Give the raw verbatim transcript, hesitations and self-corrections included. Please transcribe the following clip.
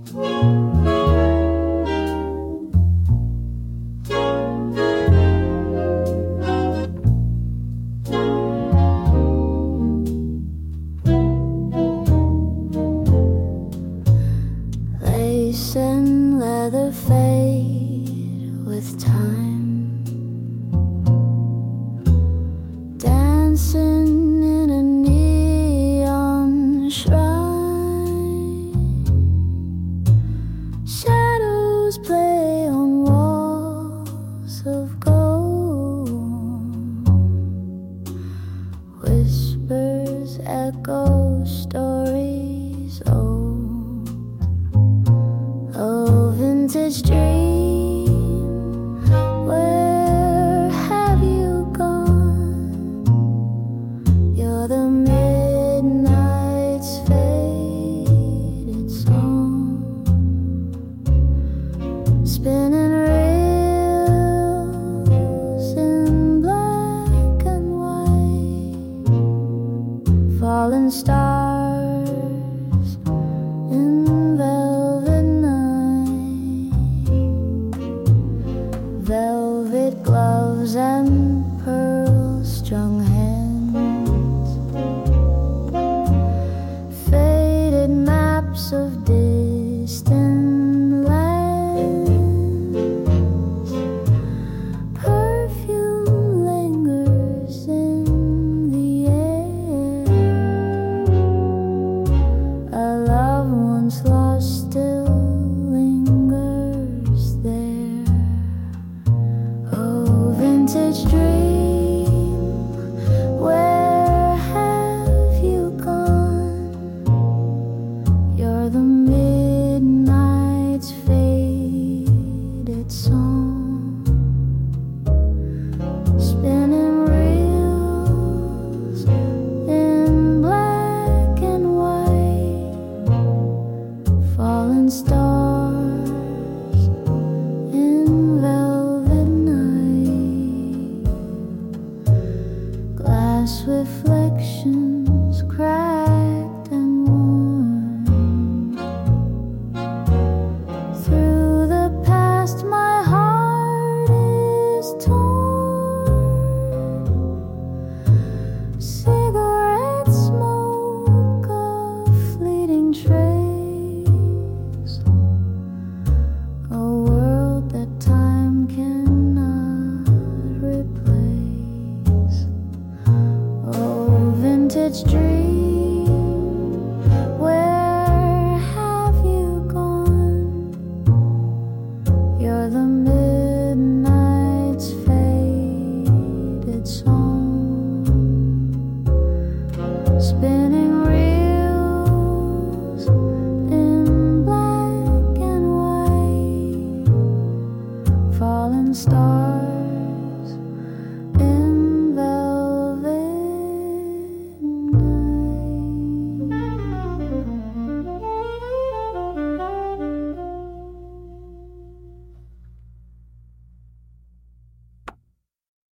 Lace and leather fade with time, dancing in a neon shrine. Shadows play on walls of gold, whispers echo stories old. Oh, vintage dream, where have you gone? You're the midnight's faded song, spinning reels in black and white, falling stars in velvet night, velvet gloves and pearl-strung hands, faded maps of distant lands. Perfume lingers in the air, a love once lost still lingers there. Oh, vintage dream, where have you gone? You're the midnight's faded song, spinning reels in black and white, falling stars in velvet night, glass reflections cracked and worn. Through the past my heart is torn. Cigarette smoke, a fleeting trace, a world that time cannot replace. Oh, vintage dream, where have you gone? You're the midnight's faded song, spinning reels in black and white, falling stars